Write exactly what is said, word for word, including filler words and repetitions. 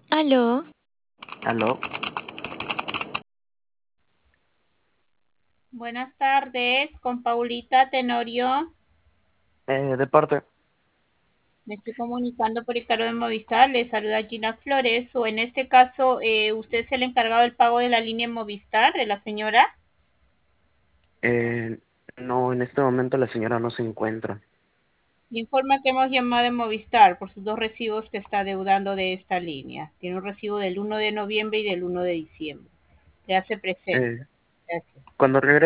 Aló, Aló, Buenas tardes, con Paulita Tenorio. eh, de parte, Me estoy comunicando por el cargo de Movistar. Le saluda Gina Flores. O en este caso, eh, ¿usted es el encargado del pago de la línea Movistar de la señora? eh, no, en este momento la señora no se encuentra. Le informa que hemos llamado de Movistar por sus dos recibos que está deudando de esta línea. Tiene un recibo del uno de noviembre y del uno de diciembre. Le hace presente. Eh, Gracias. Cuando regrese